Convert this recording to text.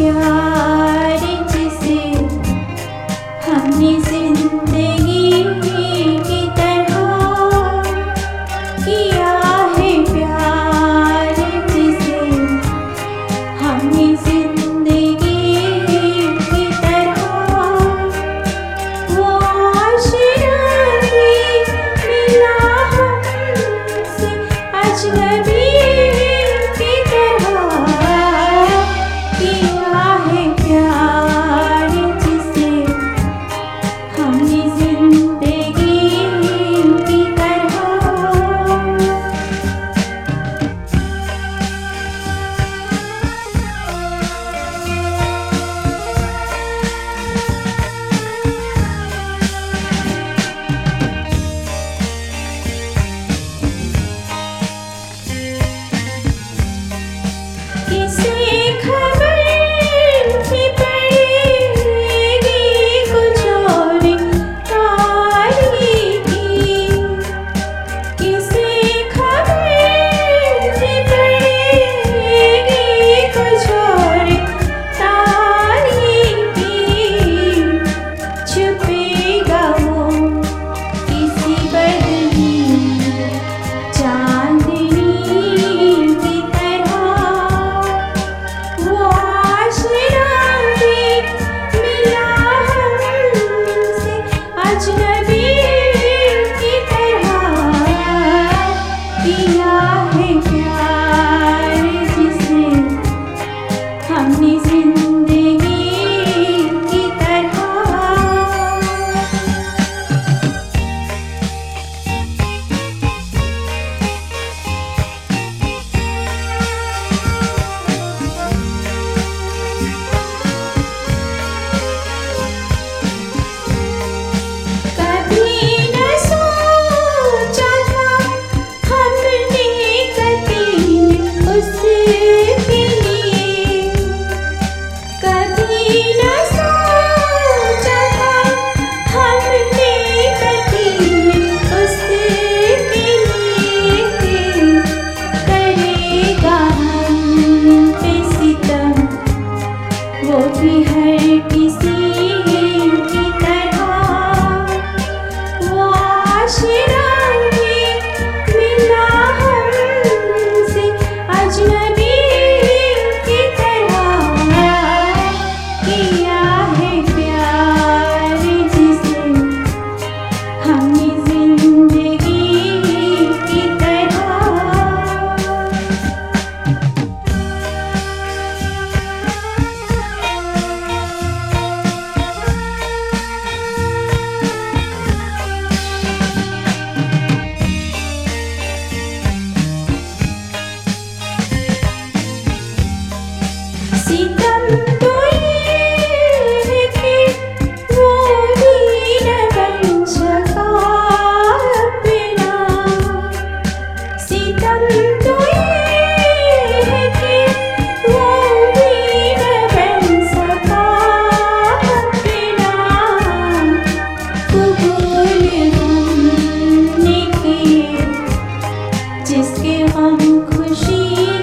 प्यार जिसे हमने जिंदगी की तरह किया है, प्यार जिसे हमने जिंदगी की तरह, वो आशिना भी मिला हमसे अजनबी की तरह, किया है प्यार जिसे हमने जिंदगी की तरह। किसे खबर भी पड़ेगी कुछ और तारीखी, किसे खबर भी पड़ेगी कुछ और तारीखी, छुपेगा वो किसी बदली चांदनी की तरह, वो आशिना भी मिला हमसे अजनबी की तरह, किया है प्यार जिसे हमने जिंदगी की तरह। कभी न सोचा था हमने कभी उसके लिए, कभी न सोचा था हमने कभी उसके लिए, करेगा हम पे सितम वो भी हर किसी की तरह, वो आशिना भी मिला हमसे अजनबी की तरह, किया है प्यार जिसे हमने जिंदगी की तरह। सितम तो ये है कि वो भी न बन सका अपना, सितम तो ये है कि वो भी न बन सका अपना, कबूल हमने किए जिसके हम खुशी